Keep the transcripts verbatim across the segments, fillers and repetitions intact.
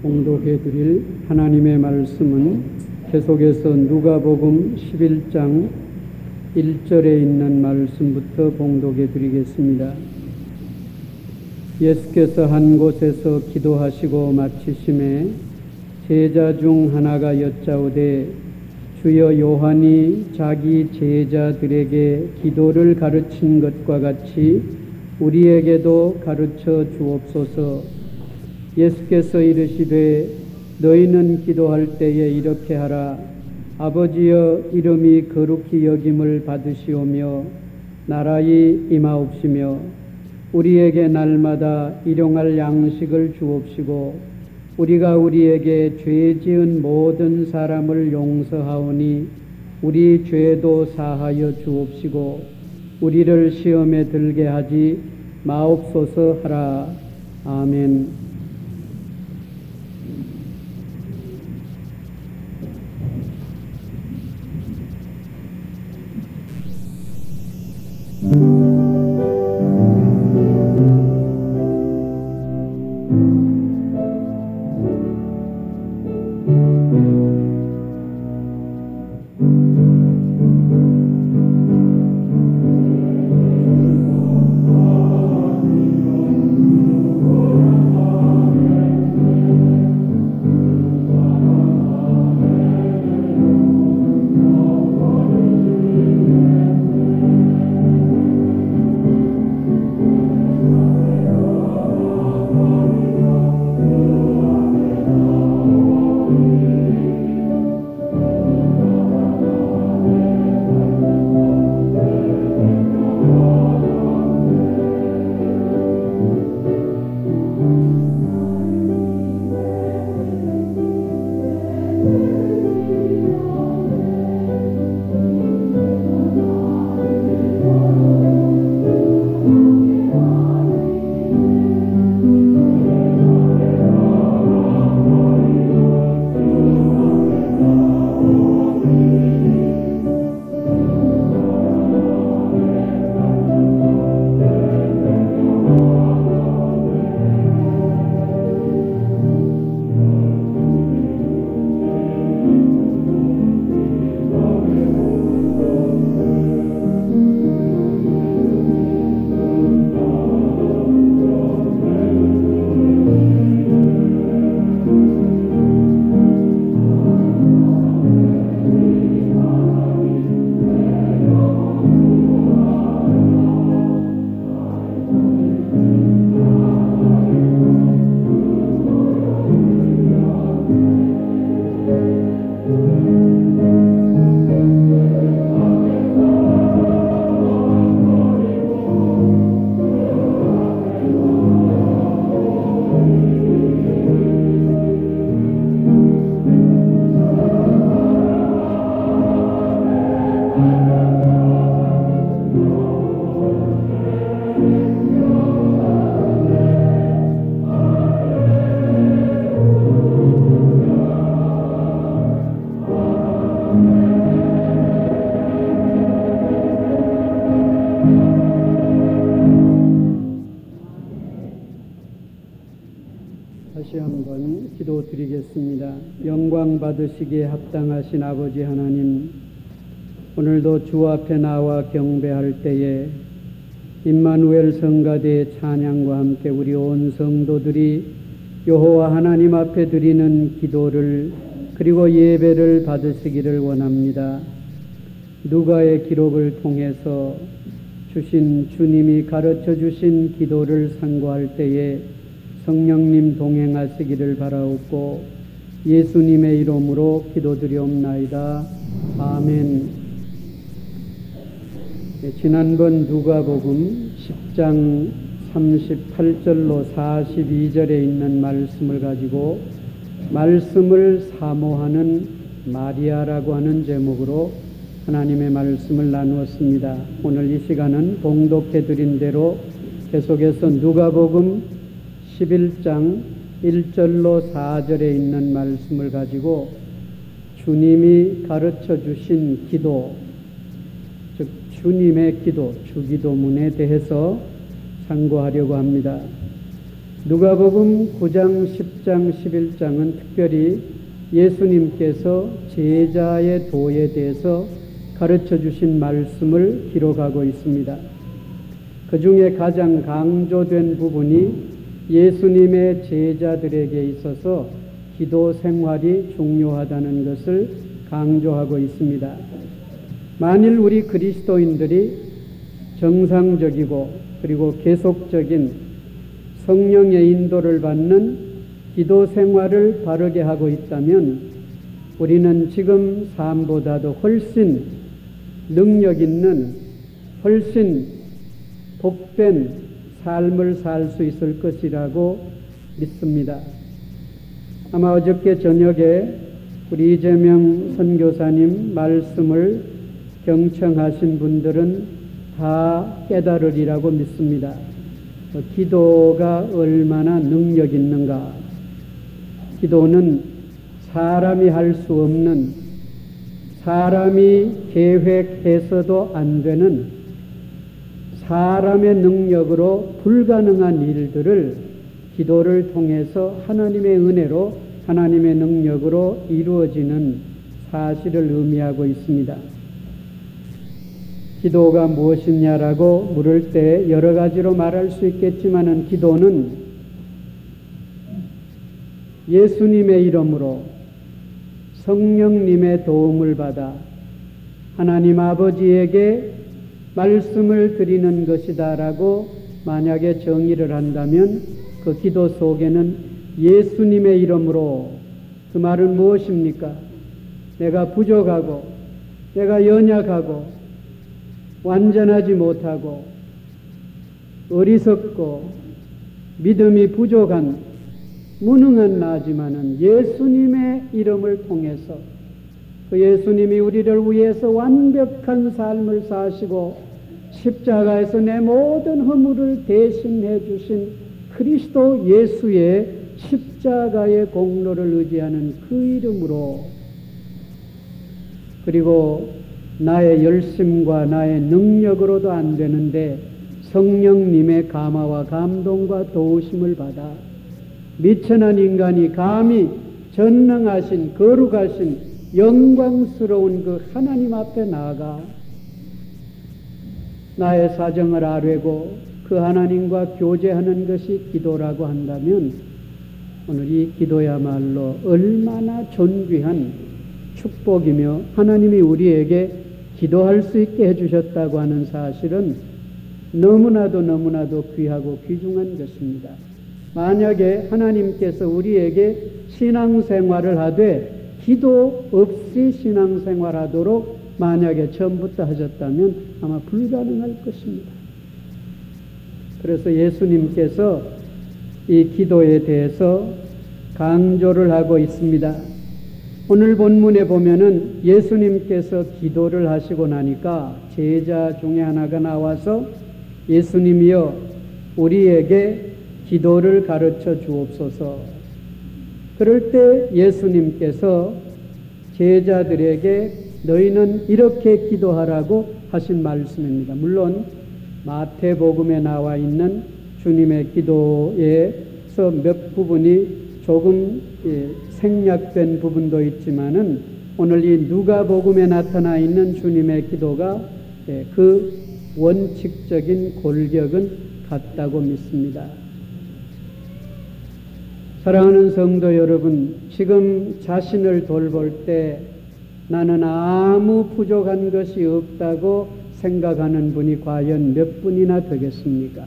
봉독해 드릴 하나님의 말씀은 계속해서 누가복음 십일 장 일 절에 있는 말씀부터 봉독해 드리겠습니다. 예수께서 한 곳에서 기도하시고 마치심에 제자 중 하나가 여짜오되 주여 요한이 자기 제자들에게 기도를 가르친 것과 같이 우리에게도 가르쳐 주옵소서. 예수께서 이르시되 너희는 기도할 때에 이렇게 하라. 아버지여 이름이 거룩히 여김을 받으시오며 나라의 임하옵시며 우리에게 날마다 일용할 양식을 주옵시고 우리가 우리에게 죄 지은 모든 사람을 용서하오니 우리 죄도 사하여 주옵시고 우리를 시험에 들게 하지 마옵소서 하라. 아멘. 다시 한번 기도드리겠습니다. 영광 받으시기에 합당하신 아버지 하나님, 오늘도 주 앞에 나와 경배할 때에 임마누엘 성가대의 찬양과 함께 우리 온 성도들이 여호와 하나님 앞에 드리는 기도를 그리고 예배를 받으시기를 원합니다. 누가의 기록을 통해서 주신 주님이 가르쳐 주신 기도를 상고할 때에 성령님 동행하시기를 바라옵고 예수님의 이름으로 기도드리옵나이다. 아멘. 네, 지난번 누가복음 십 장 삼십팔 절로 사십이 절에 있는 말씀을 가지고 말씀을 사모하는 마리아라고 하는 제목으로 하나님의 말씀을 나누었습니다. 오늘 이 시간은 봉독해 드린 대로 계속해서 누가복음 십일 장 일 절로 사 절에 있는 말씀을 가지고 주님이 가르쳐 주신 기도, 즉 주님의 기도, 주기도문에 대해서 상고하려고 합니다. 누가복음 구 장, 십 장, 십일 장은 특별히 예수님께서 제자의 도에 대해서 가르쳐 주신 말씀을 기록하고 있습니다. 그 중에 가장 강조된 부분이 예수님의 제자들에게 있어서 기도 생활이 중요하다는 것을 강조하고 있습니다. 만일 우리 그리스도인들이 정상적이고 그리고 계속적인 성령의 인도를 받는 기도 생활을 바르게 하고 있다면 우리는 지금 삶보다도 훨씬 능력 있는, 훨씬 복된 삶을 살 수 있을 것이라고 믿습니다. 아마 어저께 저녁에 우리 이재명 선교사님 말씀을 경청하신 분들은 다 깨달으리라고 믿습니다. 기도가 얼마나 능력 있는가. 기도는 사람이 할 수 없는, 사람이 계획해서도 안 되는 사람의 능력으로 불가능한 일들을 기도를 통해서 하나님의 은혜로, 하나님의 능력으로 이루어지는 사실을 의미하고 있습니다. 기도가 무엇이냐라고 물을 때 여러 가지로 말할 수 있겠지만은 기도는 예수님의 이름으로 성령님의 도움을 받아 하나님 아버지에게 말씀을 드리는 것이다라고 만약에 정의를 한다면 그 기도 속에는 예수님의 이름으로, 그 말은 무엇입니까? 내가 부족하고 내가 연약하고 완전하지 못하고 어리석고 믿음이 부족한 무능한 나지만은 예수님의 이름을 통해서 그 예수님이 우리를 위해서 완벽한 삶을 사시고 십자가에서 내 모든 허물을 대신해 주신 그리스도 예수의 십자가의 공로를 의지하는 그 이름으로, 그리고 나의 열심과 나의 능력으로도 안 되는데 성령님의 감화와 감동과 도우심을 받아 미천한 인간이 감히 전능하신 거룩하신 영광스러운 그 하나님 앞에 나아가 나의 사정을 아뢰고 그 하나님과 교제하는 것이 기도라고 한다면 오늘 이 기도야말로 얼마나 존귀한 축복이며 하나님이 우리에게 기도할 수 있게 해주셨다고 하는 사실은 너무나도 너무나도 귀하고 귀중한 것입니다. 만약에 하나님께서 우리에게 신앙생활을 하되 기도 없이 신앙생활하도록 만약에 처음부터 하셨다면 아마 불가능할 것입니다. 그래서 예수님께서 이 기도에 대해서 강조를 하고 있습니다. 오늘 본문에 보면은 예수님께서 기도를 하시고 나니까 제자 중에 하나가 나와서 예수님이여 우리에게 기도를 가르쳐 주옵소서. 그럴 때 예수님께서 제자들에게 너희는 이렇게 기도하라고 하신 말씀입니다. 물론 마태복음에 나와 있는 주님의 기도에서 몇 부분이 조금 생략된 부분도 있지만은 오늘 이 누가복음에 나타나 있는 주님의 기도가 그 원칙적인 골격은 같다고 믿습니다. 사랑하는 성도 여러분, 지금 자신을 돌볼 때 나는 아무 부족한 것이 없다고 생각하는 분이 과연 몇 분이나 되겠습니까?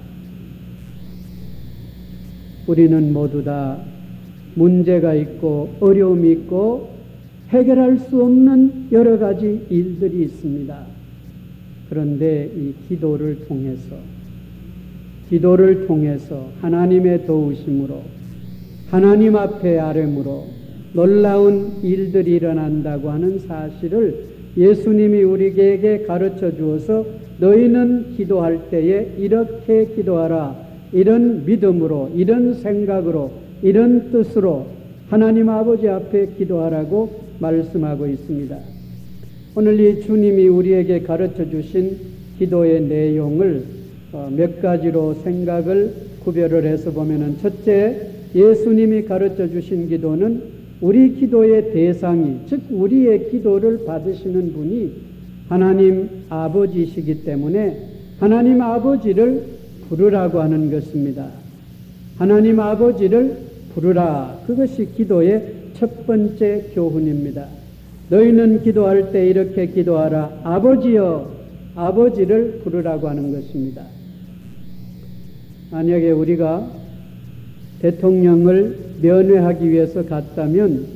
우리는 모두 다 문제가 있고 어려움이 있고 해결할 수 없는 여러 가지 일들이 있습니다. 그런데 이 기도를 통해서 기도를 통해서 하나님의 도우심으로 하나님 앞에 아뢰므로 놀라운 일들이 일어난다고 하는 사실을 예수님이 우리에게 가르쳐 주어서 너희는 기도할 때에 이렇게 기도하라, 이런 믿음으로, 이런 생각으로, 이런 뜻으로 하나님 아버지 앞에 기도하라고 말씀하고 있습니다. 오늘 이 주님이 우리에게 가르쳐 주신 기도의 내용을 몇 가지로 생각을 구별을 해서 보면은 첫째, 예수님이 가르쳐 주신 기도는 우리 기도의 대상이, 즉 우리의 기도를 받으시는 분이 하나님 아버지시기 때문에 하나님 아버지를 부르라고 하는 것입니다. 하나님 아버지를 부르라. 그것이 기도의 첫 번째 교훈입니다. 너희는 기도할 때 이렇게 기도하라. 아버지여, 아버지를 부르라고 하는 것입니다. 만약에 우리가 대통령을 면회하기 위해서 갔다면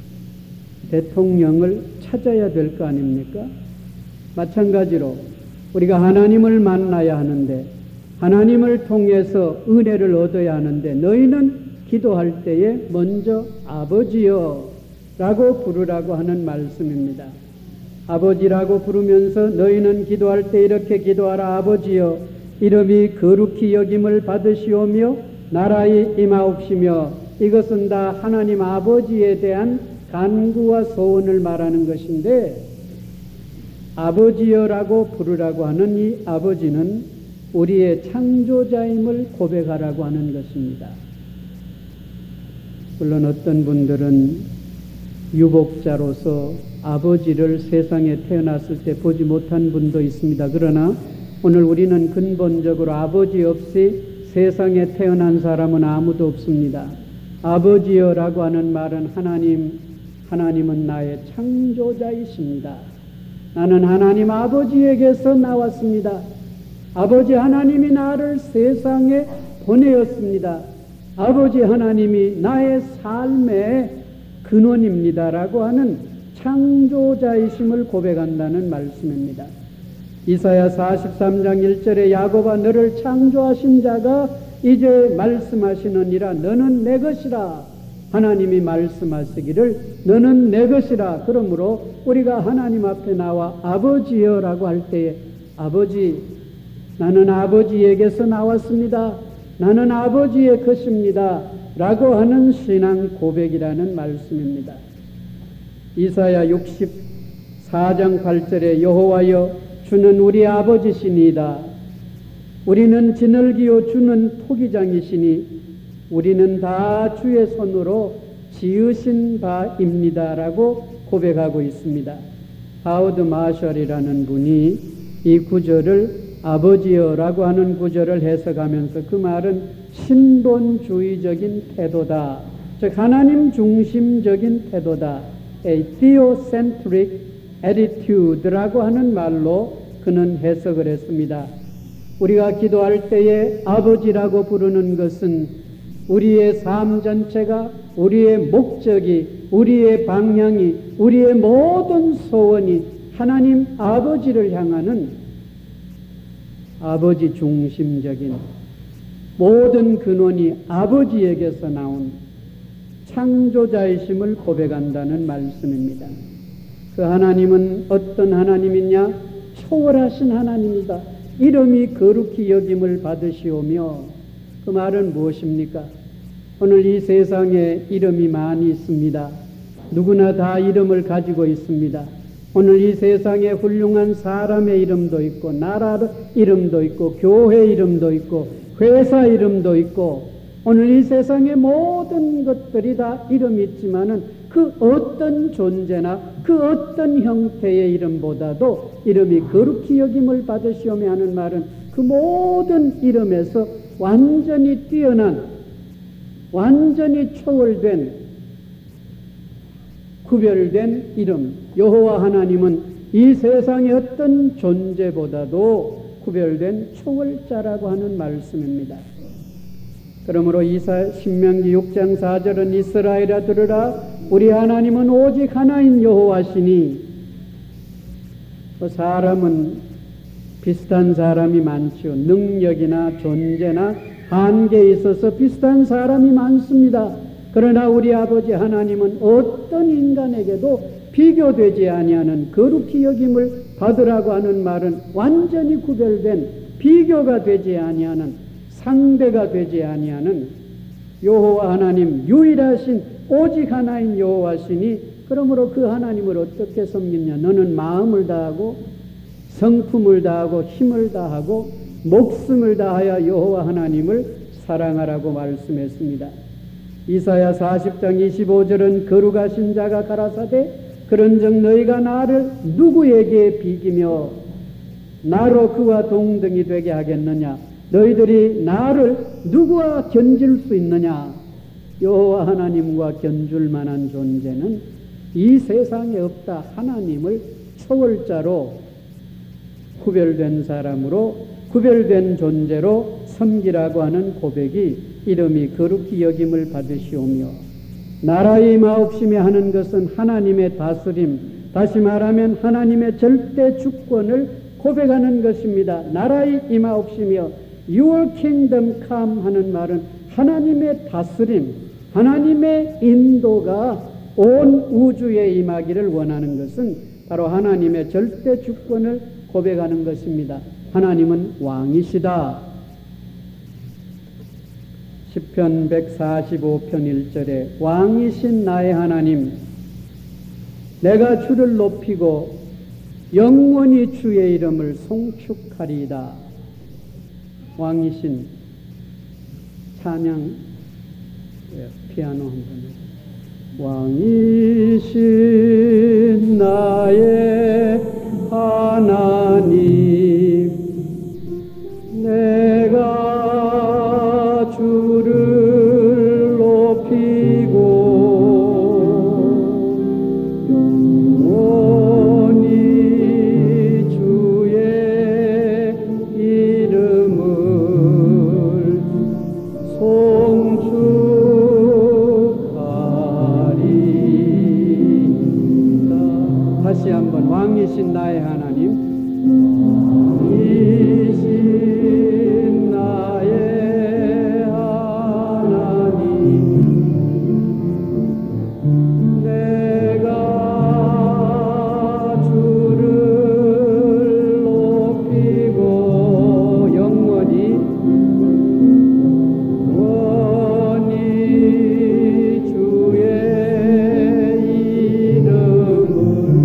대통령을 찾아야 될 거 아닙니까? 마찬가지로 우리가 하나님을 만나야 하는데 하나님을 통해서 은혜를 얻어야 하는데 너희는 기도할 때에 먼저 아버지여 라고 부르라고 하는 말씀입니다. 아버지라고 부르면서 너희는 기도할 때 이렇게 기도하라. 아버지여, 이름이 거룩히 여김을 받으시오며 나라의 임하옵시며. 이것은 다 하나님 아버지에 대한 간구와 소원을 말하는 것인데 아버지여라고 부르라고 하는 이 아버지는 우리의 창조자임을 고백하라고 하는 것입니다. 물론 어떤 분들은 유복자로서 아버지를 세상에 태어났을 때 보지 못한 분도 있습니다. 그러나 오늘 우리는 근본적으로 아버지 없이 세상에 태어난 사람은 아무도 없습니다. 아버지여라고 하는 말은 하나님, 하나님은 나의 창조자이십니다. 나는 하나님 아버지에게서 나왔습니다. 아버지 하나님이 나를 세상에 보내었습니다. 아버지 하나님이 나의 삶의 근원입니다라고 하는 창조자이심을 고백한다는 말씀입니다. 이사야 사십삼 장 일 절에 야곱아 너를 창조하신 자가 이제 말씀하시느니라. 너는 내 것이라. 하나님이 말씀하시기를 너는 내 것이라. 그러므로 우리가 하나님 앞에 나와 아버지여라고 할 때에 아버지, 나는 아버지에게서 나왔습니다. 나는 아버지의 것입니다. 라고 하는 신앙 고백이라는 말씀입니다. 이사야 육십사 장 팔 절에 여호와여 주는 우리 아버지시니이다. 우리는 지늘기요 주는 토기장이시니 우리는 다 주의 손으로 지으신 바입니다라고 고백하고 있습니다. 하워드 마셜이라는 분이 이 구절을 아버지여라고 하는 구절을 해석하면서 그 말은 신본주의적인 태도다. 즉 하나님 중심적인 태도다. A theocentric attitude라고 하는 말로 그는 해석을 했습니다. 우리가 기도할 때에 아버지라고 부르는 것은 우리의 삶 전체가, 우리의 목적이, 우리의 방향이, 우리의 모든 소원이 하나님 아버지를 향하는 아버지 중심적인 모든 근원이 아버지에게서 나온 창조자이심을 고백한다는 말씀입니다. 그 하나님은 어떤 하나님이냐? 초월하신 하나님이다. 이름이 거룩히 여김을 받으시오며. 그 말은 무엇입니까? 오늘 이 세상에 이름이 많이 있습니다. 누구나 다 이름을 가지고 있습니다. 오늘 이 세상에 훌륭한 사람의 이름도 있고 나라 이름도 있고 교회 이름도 있고 회사 이름도 있고 오늘 이 세상의 모든 것들이 다 이름이 있지만은 그 어떤 존재나 그 어떤 형태의 이름보다도 이름이 거룩히 여김을 받으시오며 하는 말은 그 모든 이름에서 완전히 뛰어난, 완전히 초월된, 구별된 이름. 여호와 하나님은 이 세상의 어떤 존재보다도 구별된 초월자라고 하는 말씀입니다. 그러므로 이사 신명기 육 장 사 절은 이스라엘아 들으라. 우리 하나님은 오직 하나인 여호와시니. 사람은 비슷한 사람이 많죠. 능력이나 존재나 한계에 있어서 비슷한 사람이 많습니다. 그러나 우리 아버지 하나님은 어떤 인간에게도 비교되지 아니하는 거룩히 여김을 받으라고 하는 말은 완전히 구별된, 비교가 되지 아니하는, 상대가 되지 아니하는 여호와 하나님, 유일하신 오직 하나인 여호와시니. 그러므로 그 하나님을 어떻게 섬기냐? 너는 마음을 다하고 성품을 다하고 힘을 다하고 목숨을 다하여 여호와 하나님을 사랑하라고 말씀했습니다. 이사야 사십 장 이십오 절은 거룩하신 자가 가라사대 그런즉 너희가 나를 누구에게 비기며 나로 그와 동등이 되게 하겠느냐. 너희들이 나를 누구와 견질 수 있느냐. 여호와 하나님과 견줄 만한 존재는 이 세상에 없다. 하나님을 초월자로 구별된 사람으로 구별된 존재로 섬기라고 하는 고백이 이름이 거룩히 여김을 받으시오며, 나라의 임하옵심이 하는 것은 하나님의 다스림, 다시 말하면 하나님의 절대 주권을 고백하는 것입니다. 나라의 임하옵시며 Your kingdom come 하는 말은 하나님의 다스림, 하나님의 인도가 온 우주에 임하기를 원하는 것은 바로 하나님의 절대 주권을 고백하는 것입니다. 하나님은 왕이시다. 시편 백사십오 편 일 절에 왕이신 나의 하나님, 내가 주를 높이고 영원히 주의 이름을 송축하리이다. 왕이신 찬양 피아노 한번 왕이신 나의 하나님, 내가 주를 높이고 영원히 주의 이름을 송축하리이다. 다시 한번 왕이신 나의 하나님, 왕이신 나의 하나님, 내가 주를 높이고 영원히 영원히 주의 이름을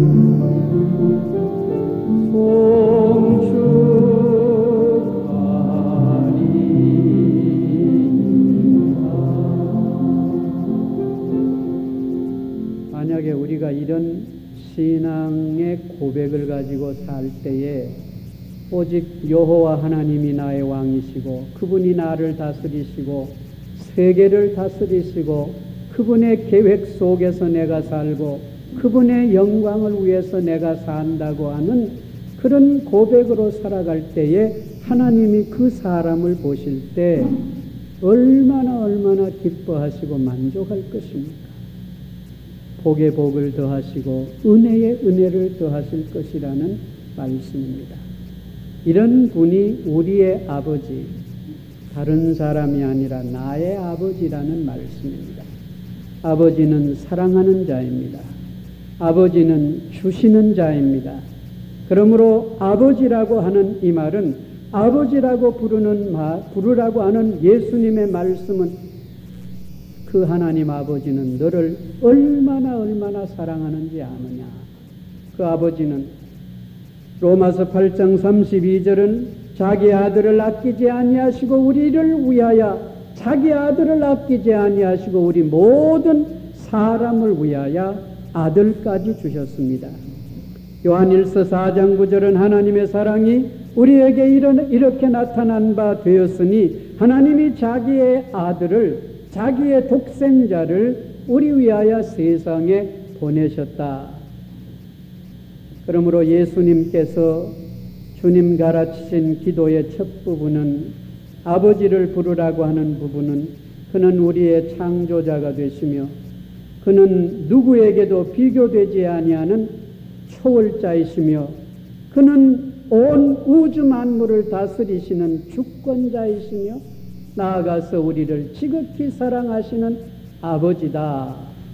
만약에 우리가 이런 신앙의 고백을 가지고 살 때에 오직 여호와 하나님이 나의 왕이시고 그분이 나를 다스리시고 세계를 다스리시고 그분의 계획 속에서 내가 살고 그분의 영광을 위해서 내가 산다고 하는 그런 고백으로 살아갈 때에 하나님이 그 사람을 보실 때 얼마나 얼마나 기뻐하시고 만족할 것입니까? 복에 복을 더하시고 은혜에 은혜를 더하실 것이라는 말씀입니다. 이런 분이 우리의 아버지, 다른 사람이 아니라 나의 아버지라는 말씀입니다. 아버지는 사랑하는 자입니다. 아버지는 주시는 자입니다. 그러므로 아버지라고 하는 이 말은 아버지라고 부르는 말, 부르라고 하는 예수님의 말씀은 그 하나님 아버지는 너를 얼마나 얼마나 사랑하는지 아느냐. 그 아버지는 로마서 팔 장 삼십이 절은 자기 아들을 아끼지 아니하시고 우리를 위하여 자기 아들을 아끼지 아니하시고 우리 모든 사람을 위하여 아들까지 주셨습니다. 요한일서 사 장 구 절은 하나님의 사랑이 우리에게 이렇게 나타난 바 되었으니 하나님이 자기의 아들을 자기의 독생자를 우리 위하여 세상에 보내셨다. 그러므로 예수님께서 주님 가르치신 기도의 첫 부분은 아버지를 부르라고 하는 부분은 그는 우리의 창조자가 되시며 그는 누구에게도 비교되지 아니하는 초월자이시며 그는 온 우주 만물을 다스리시는 주권자이시며 나아가서 우리를 지극히 사랑하시는 아버지다.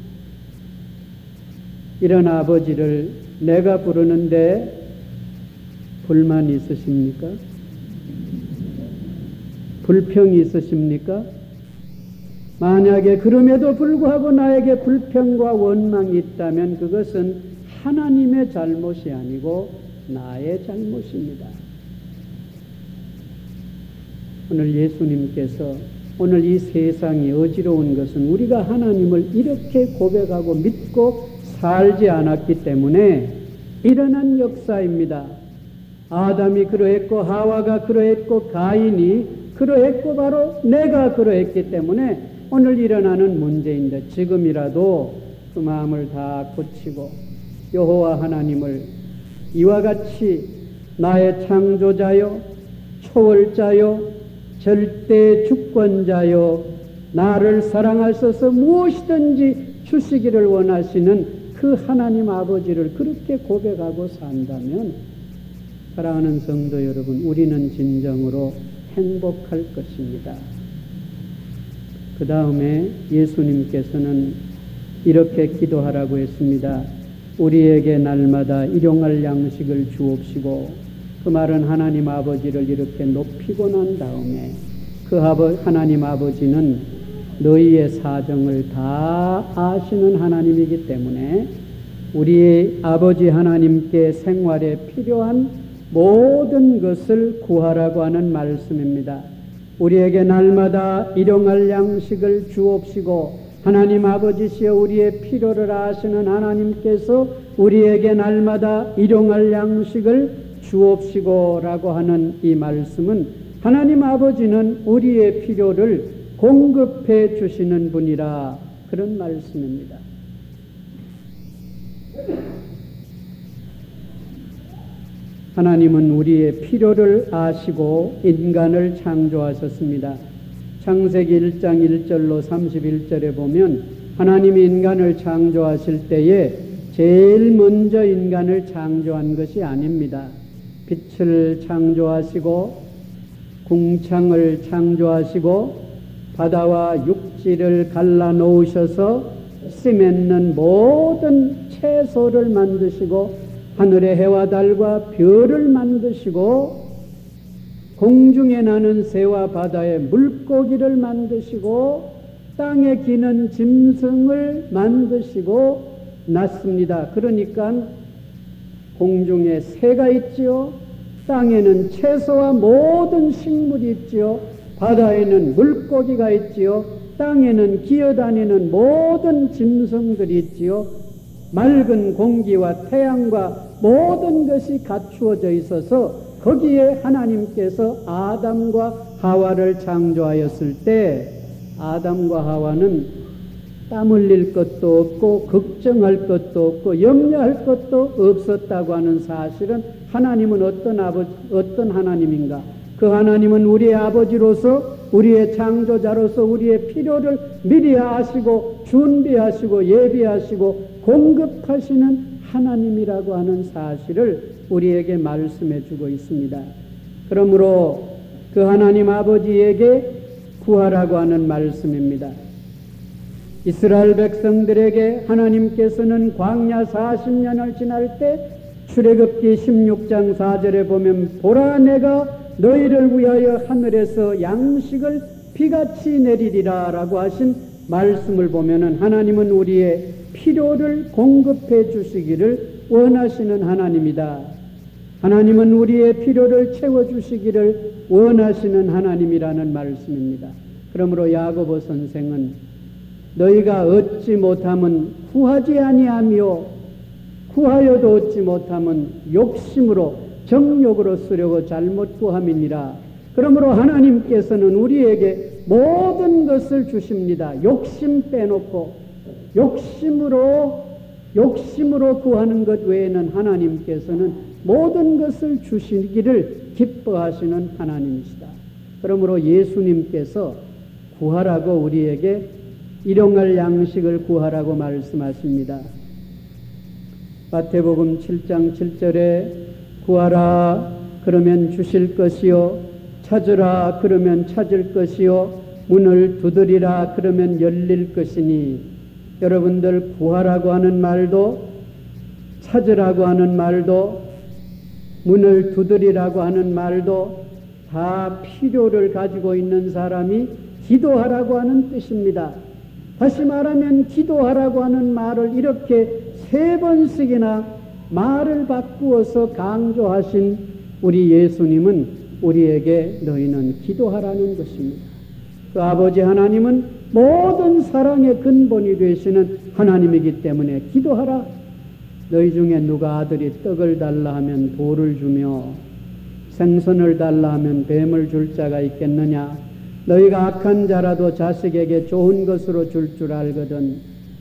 이런 아버지를 내가 부르는데 불만 있으십니까? 불평이 있으십니까? 만약에 그럼에도 불구하고 나에게 불평과 원망이 있다면 그것은 하나님의 잘못이 아니고 나의 잘못입니다. 오늘 예수님께서 오늘 이 세상이 어지러운 것은 우리가 하나님을 이렇게 고백하고 믿고 살지 않았기 때문에 일어난 역사입니다. 아담이 그러했고 하와가 그러했고 가인이 그러했고 바로 내가 그러했기 때문에 오늘 일어나는 문제인데, 지금이라도 그 마음을 다 고치고 여호와 하나님을 이와 같이 나의 창조자요 초월자요 절대 주권자요 나를 사랑하셔서 무엇이든지 주시기를 원하시는 그 하나님 아버지를 그렇게 고백하고 산다면, 사랑하는 성도 여러분, 우리는 진정으로 행복할 것입니다. 그 다음에 예수님께서는 이렇게 기도하라고 했습니다. 우리에게 날마다 일용할 양식을 주옵시고, 그 말은 하나님 아버지를 이렇게 높이고 난 다음에 그 하나님 아버지는 너희의 사정을 다 아시는 하나님이기 때문에 우리 아버지 하나님께 생활에 필요한 모든 것을 구하라고 하는 말씀입니다. 우리에게 날마다 일용할 양식을 주옵시고, 하나님 아버지시여 우리의 필요를 아시는 하나님께서 우리에게 날마다 일용할 양식을 주옵시고 라고 하는 이 말씀은 하나님 아버지는 우리의 필요를 공급해 주시는 분이라, 그런 말씀입니다. 하나님은 우리의 필요를 아시고 인간을 창조하셨습니다. 창세기 일 장 일 절로 삼십일 절에 보면 하나님이 인간을 창조하실 때에 제일 먼저 인간을 창조한 것이 아닙니다. 빛을 창조하시고 궁창을 창조하시고 바다와 육지를 갈라놓으셔서 씨 맺는 모든 채소를 만드시고 하늘의 해와 달과 별을 만드시고 공중에 나는 새와 바다의 물고기를 만드시고 땅에 기는 짐승을 만드시고 놨습니다. 그러니까 공중에 새가 있지요, 땅에는 채소와 모든 식물이 있지요, 바다에는 물고기가 있지요, 땅에는 기어다니는 모든 짐승들이 있지요, 맑은 공기와 태양과 모든 것이 갖추어져 있어서 거기에 하나님께서 아담과 하와를 창조하였을 때 아담과 하와는 땀 흘릴 것도 없고 걱정할 것도 없고 염려할 것도 없었다고 하는 사실은, 하나님은 어떤 아버지, 어떤 하나님인가? 그 하나님은 우리의 아버지로서 우리의 창조자로서 우리의 필요를 미리 아시고 준비하시고 예비하시고 공급하시는 하나님이라고 하는 사실을 우리에게 말씀해 주고 있습니다. 그러므로 그 하나님 아버지에게 구하라고 하는 말씀입니다. 이스라엘 백성들에게 하나님께서는 광야 사십 년을 지날 때 출애굽기 십육 장 사 절에 보면 보라 내가 너희를 위하여 하늘에서 양식을 비같이 내리리라 라고 하신 말씀을 보면은 하나님은 우리의 필요를 공급해 주시기를 원하시는 하나님이다. 하나님은 우리의 필요를 채워주시기를 원하시는 하나님이라는 말씀입니다. 그러므로 야고보 선생은 너희가 얻지 못함은 구하지 아니하며 구하여도 얻지 못함은 욕심으로 정욕으로 쓰려고 잘못 구함이니라. 그러므로 하나님께서는 우리에게 모든 것을 주십니다. 욕심 빼놓고 욕심으로 욕심으로 구하는 것 외에는 하나님께서는 모든 것을 주시기를 기뻐하시는 하나님이시다. 그러므로 예수님께서 구하라고 우리에게 일용할 양식을 구하라고 말씀하십니다. 마태복음 칠 장 칠 절에 구하라 그러면 주실 것이요 찾으라 그러면 찾을 것이요 문을 두드리라 그러면 열릴 것이니, 여러분들 구하라고 하는 말도 찾으라고 하는 말도 문을 두드리라고 하는 말도 다 필요를 가지고 있는 사람이 기도하라고 하는 뜻입니다. 다시 말하면 기도하라고 하는 말을 이렇게 세 번씩이나 말을 바꾸어서 강조하신 우리 예수님은 우리에게 너희는 기도하라는 것입니다. 그 아버지 하나님은 모든 사랑의 근본이 되시는 하나님이기 때문에 기도하라. 너희 중에 누가 아들이 떡을 달라 하면 돌을 주며 생선을 달라 하면 뱀을 줄 자가 있겠느냐. 너희가 악한 자라도 자식에게 좋은 것으로 줄 줄 알거든.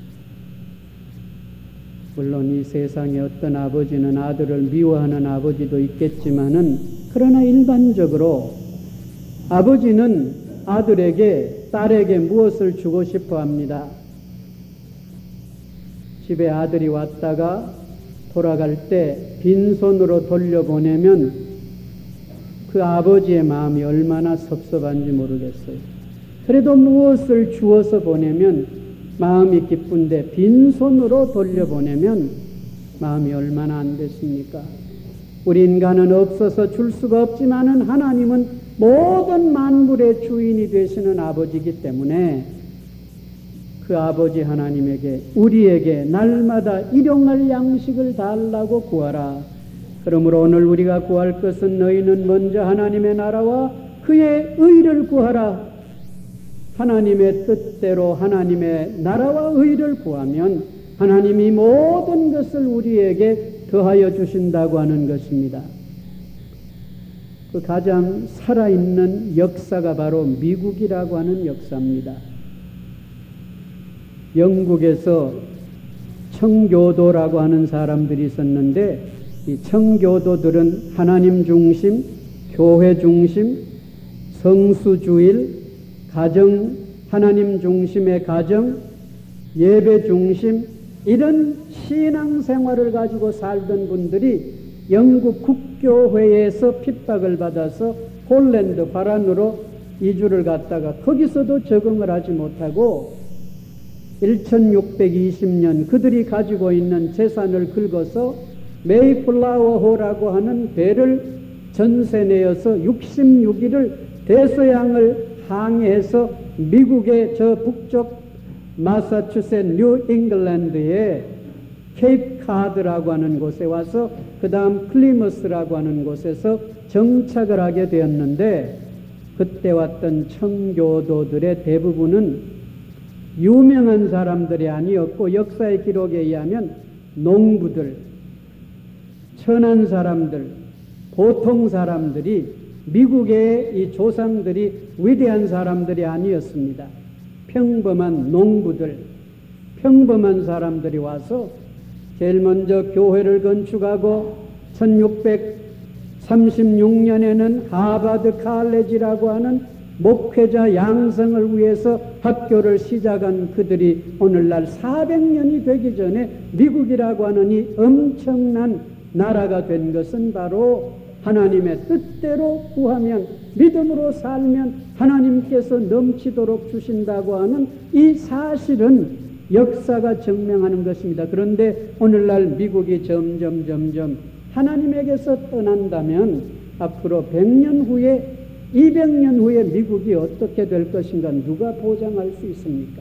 물론 이 세상에 어떤 아버지는 아들을 미워하는 아버지도 있겠지만은, 그러나 일반적으로 아버지는 아들에게, 딸에게 무엇을 주고 싶어 합니다. 집에 아들이 왔다가 돌아갈 때 빈손으로 돌려보내면 그 아버지의 마음이 얼마나 섭섭한지 모르겠어요. 그래도 무엇을 주어서 보내면 마음이 기쁜데 빈손으로 돌려보내면 마음이 얼마나 안 됐습니까? 우리 인간은 없어서 줄 수가 없지만은 하나님은 모든 만물의 주인이 되시는 아버지이기 때문에 그 아버지 하나님에게, 우리에게 날마다 일용할 양식을 달라고 구하라. 그러므로 오늘 우리가 구할 것은 너희는 먼저 하나님의 나라와 그의 의를 구하라. 하나님의 뜻대로 하나님의 나라와 의를 구하면 하나님이 모든 것을 우리에게 더하여 주신다고 하는 것입니다. 그 가장 살아있는 역사가 바로 미국이라고 하는 역사입니다. 영국에서 청교도라고 하는 사람들이 있었는데, 이 청교도들은 하나님 중심, 교회 중심, 성수주일, 가정, 하나님 중심의 가정, 예배 중심, 이런 신앙생활을 가지고 살던 분들이 영국 국교회에서 핍박을 받아서 폴란드 바란으로 이주를 갔다가 거기서도 적응을 하지 못하고 천육백이십 년 그들이 가지고 있는 재산을 긁어서 메이플라워호라고 하는 배를 전세 내어서 육십육 일을 대서양을 항해해서 미국의 저 북쪽 마사추세츠 뉴 잉글랜드의 케이프 카드라고 하는 곳에 와서 그 다음 플리머스라고 하는 곳에서 정착을 하게 되었는데, 그때 왔던 청교도들의 대부분은 유명한 사람들이 아니었고 역사의 기록에 의하면 농부들, 천한 사람들, 보통 사람들이, 미국의 이 조상들이 위대한 사람들이 아니었습니다. 평범한 농부들, 평범한 사람들이 와서 제일 먼저 교회를 건축하고 천육백삼십육 년에는 하버드 칼레지라고 하는 목회자 양성을 위해서 학교를 시작한 그들이 오늘날 사백 년이 되기 전에 미국이라고 하는 이 엄청난 나라가 된 것은 바로 하나님의 뜻대로 구하면, 믿음으로 살면 하나님께서 넘치도록 주신다고 하는 이 사실은 역사가 증명하는 것입니다. 그런데 오늘날 미국이 점점 점점 하나님에게서 떠난다면 앞으로 백 년 후에, 이백 년 후에 미국이 어떻게 될 것인가 누가 보장할 수 있습니까?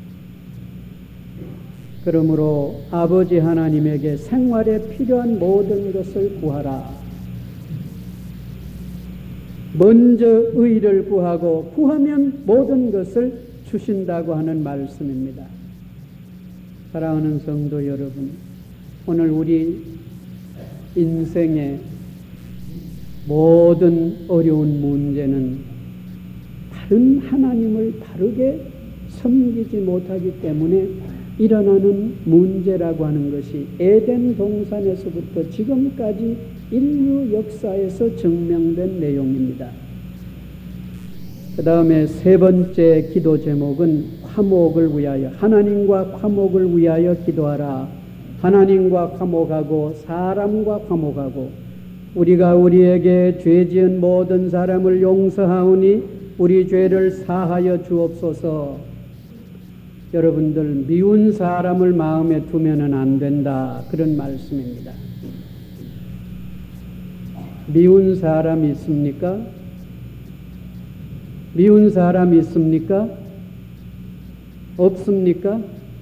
그러므로 아버지 하나님에게 생활에 필요한 모든 것을 구하라. 먼저 의를 구하고 구하면 모든 것을 주신다고 하는 말씀입니다. 사랑하는 성도 여러분, 오늘 우리 인생의 모든 어려운 문제는 다른 하나님을 바르게 섬기지 못하기 때문에 일어나는 문제라고 하는 것이 에덴 동산에서부터 지금까지 인류 역사에서 증명된 내용입니다. 그 다음에 세 번째 기도 제목은 화목을 위하여, 하나님과 화목을 위하여 기도하라. 하나님과 화목하고 사람과 화목하고 우리가 우리에게 죄 지은 모든 사람을 용서하오니 우리 죄를 사하여 주옵소서. 여러분들, 미운 사람을 마음에 두면은 안 된다, 그런 말씀입니다. 미운 사람이 있습니까? 미운 사람이 있습니까? 없습니까?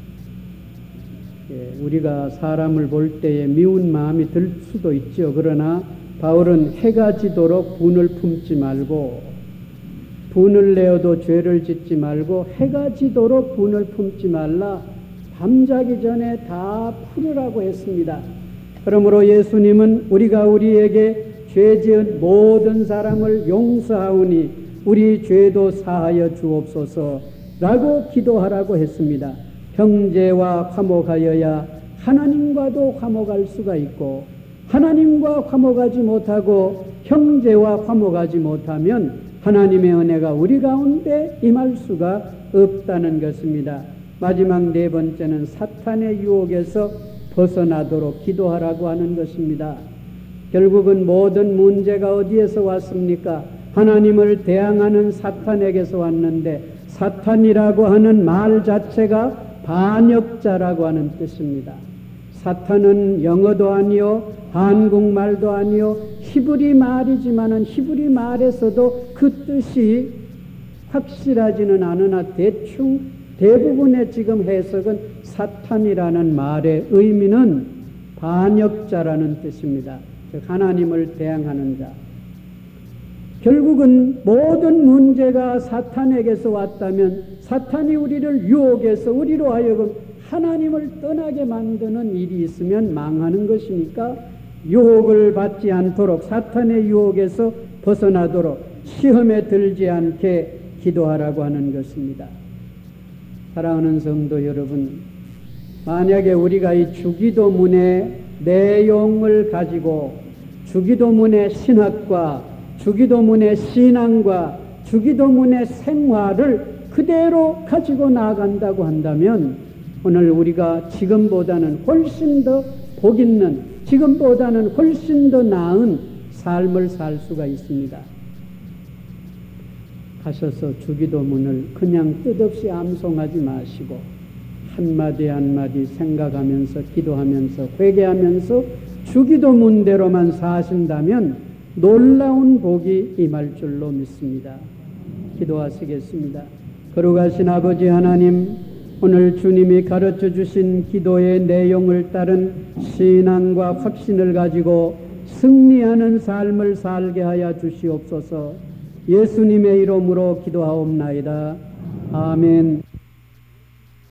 예, 우리가 사람을 볼 때에 미운 마음이 들 수도 있죠. 그러나 바울은 해가 지도록 분을 품지 말고 분을 내어도 죄를 짓지 말고 해가 지도록 분을 품지 말라. 밤자기 전에 다 풀으라고 했습니다. 그러므로 예수님은 우리가 우리에게 죄 지은 모든 사람을 용서하오니 우리 죄도 사하여 주옵소서라고 기도하라고 했습니다. 형제와 화목하여야 하나님과도 화목할 수가 있고, 하나님과 화목하지 못하고 형제와 화목하지 못하면 하나님의 은혜가 우리 가운데 임할 수가 없다는 것입니다. 마지막 네 번째는 사탄의 유혹에서 벗어나도록 기도하라고 하는 것입니다. 결국은 모든 문제가 어디에서 왔습니까? 하나님을 대항하는 사탄에게서 왔는데, 사탄이라고 하는 말 자체가 반역자라고 하는 뜻입니다. 사탄은 영어도 아니요 한국말도 아니요 히브리 말이지만은 히브리 말에서도 그 뜻이 확실하지는 않으나 대충 대부분의 지금 해석은 사탄이라는 말의 의미는 반역자라는 뜻입니다. 즉 하나님을 대항하는 자. 결국은 모든 문제가 사탄에게서 왔다면 사탄이 우리를 유혹해서 우리로 하여금 하나님을 떠나게 만드는 일이 있으면 망하는 것이니까 유혹을 받지 않도록, 사탄의 유혹에서 벗어나도록, 시험에 들지 않게 기도하라고 하는 것입니다. 사랑하는 성도 여러분, 만약에 우리가 이 주기도문의 내용을 가지고 주기도문의 신학과 주기도문의 신앙과 주기도문의 생활을 그대로 가지고 나아간다고 한다면 오늘 우리가 지금보다는 훨씬 더 복 있는, 지금보다는 훨씬 더 나은 삶을 살 수가 있습니다. 가셔서 주기도문을 그냥 뜻없이 암송하지 마시고 한마디 한마디 생각하면서 기도하면서 회개하면서 주기도문대로만 사신다면 놀라운 복이 임할 줄로 믿습니다. 기도하시겠습니다. 거룩하신 아버지 하나님, 오늘 주님이 가르쳐 주신 기도의 내용을 따른 신앙과 확신을 가지고 승리하는 삶을 살게 하여 주시옵소서. 예수님의 이름으로 기도하옵나이다. 아멘.